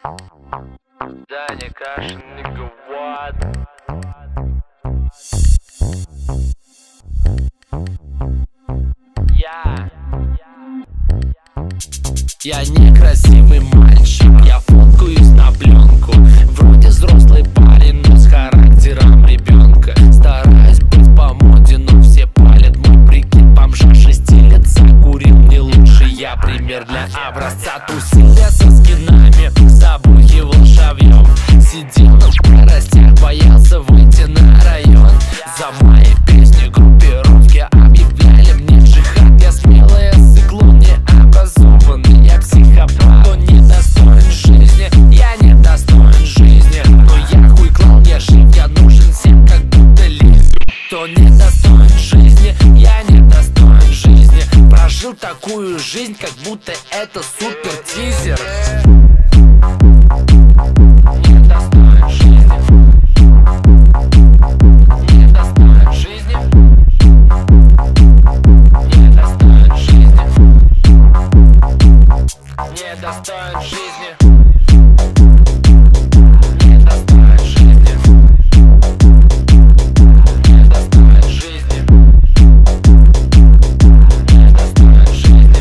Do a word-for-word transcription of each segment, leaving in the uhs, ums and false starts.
Даня Кашин, nigga, what? Я Я некрасивый мальчик, я фоткаюсь на пленку. Вроде взрослый парень, но с характером ребенка. Стараюсь быть по моде, но все палят мой прикид. Бомжа шести лет закурил, не лучший я пример для образца. Тусил я со скинами, забухивал шавьем. Сидел на скоростях, боялся выйти на район. За мои песни группировки объявляли мне джихад. Я смелая сыкло, не образованный, я психопат. Кто не достоин жизни, я не достоин жизни. Но я хуй клал, я жив, я нужен всем, как будто лист. Кто не достоин жизни, я не достоин жизни. Прожил такую жизнь, как будто это супер тизер. Недостоин жизни. Недостоин жизни. Недостоин жизни. Недостоин жизни.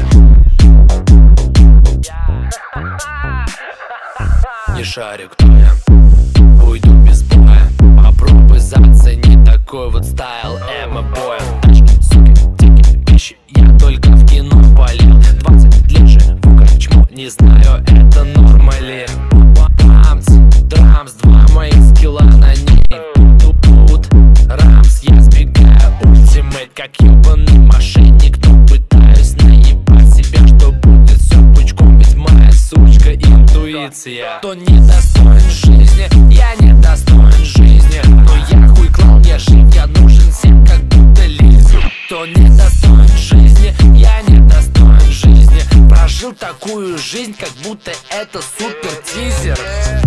Не шарю, кто я. Уйду без боя. Попробуй зацени такой вот стайл эмо-боя. Тачки, суки, тики, вещи. Я только в кино болел. Двадцать лет живу как чмо. Не знаю, это норма ли. Рамс, драмс, два моих скилла на ней. Тут рамс, я сбегаю. Ультимейт, как ебаный мошенник. Но пытаюсь наебать себя, что будет все пучком. Ведь моя сучка интуиция. Кто не достоин жизни, я не достоин жизни. Но я хуй клал, я жив, я нужен всем, как будто лист. Кто не достоин жизни, я не достоин жизни. Прожил такую жизнь, как будто это супер тизер.